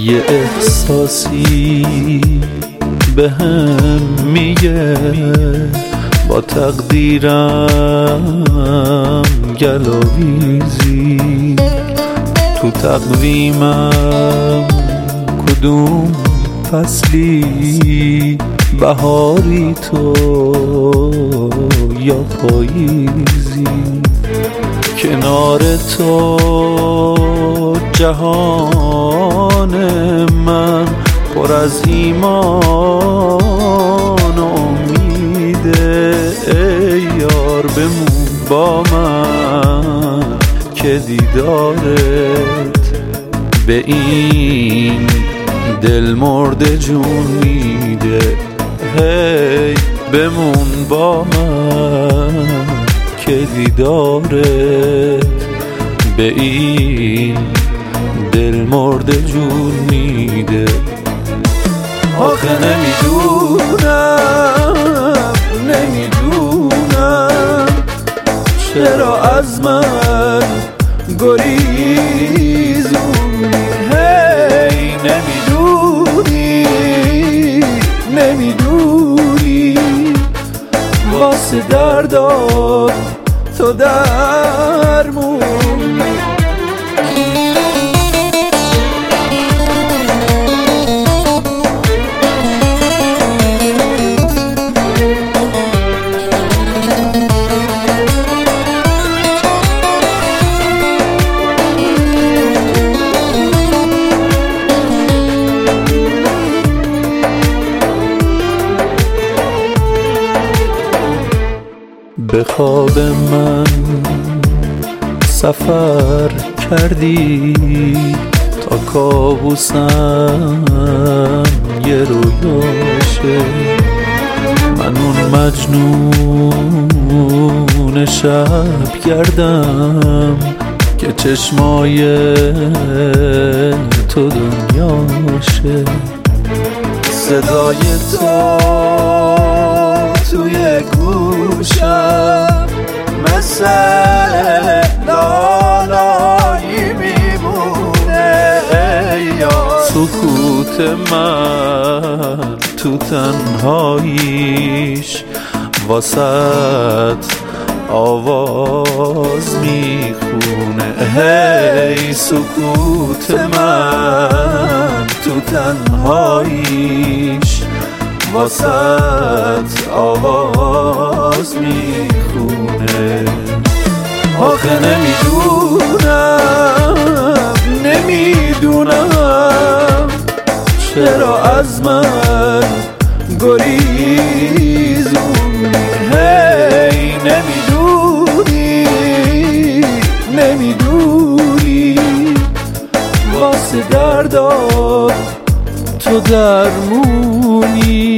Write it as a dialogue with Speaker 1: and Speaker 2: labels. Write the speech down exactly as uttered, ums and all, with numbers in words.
Speaker 1: یه احساسی به هم میگه با تقدیرم گلاویزی، تو تقویمم کدوم فصلی، بهاری تو یا پاییزی. کنار تو جهان من پر از ایمان و امیده، ای یار بمون با من که دیدارت به این دل مرده جون میده. هی بمون با من که دیدارت به این دل مرده جون میده. آخه نمیدونم نمیدونم چرا از من گریزونی. هی نمیدونی نمیدونی واسه دردات تو درمونی. به خواب من سفر کردی تا کابوسم یه رویاشه. من اون مجنون شب گردم که چشمای تو دنیاشه. صدای تو توی گوشم مثل لالایی میمونه. سکوت من تو تنهاییش واسط آواز میخونه. هی سکوت من تو تنهاییش واسط آواز میخونه. آخه نمیدونم نمیدونم چرا از من گریزونی. هی نمیدونی نمیدونی واسه دردات تو درمونی.